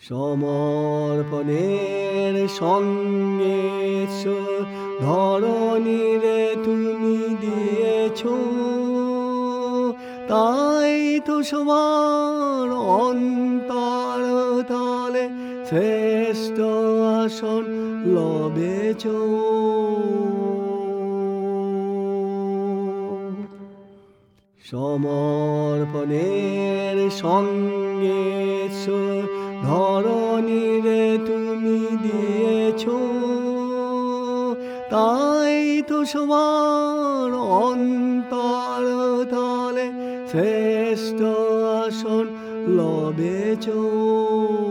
সমর্পণের সঙ্গে ধরণীরে তুমি দিয়েছ, তাই তো সবার অন্তর তলে শ্রেষ্ঠ আসন লবেছ। সমর্পণের সঙ্গে ধরণীরে তুমি দিয়েছ, তাই তো সবার অন্তর তলে শ্রেষ্ঠ আসন লবেছ।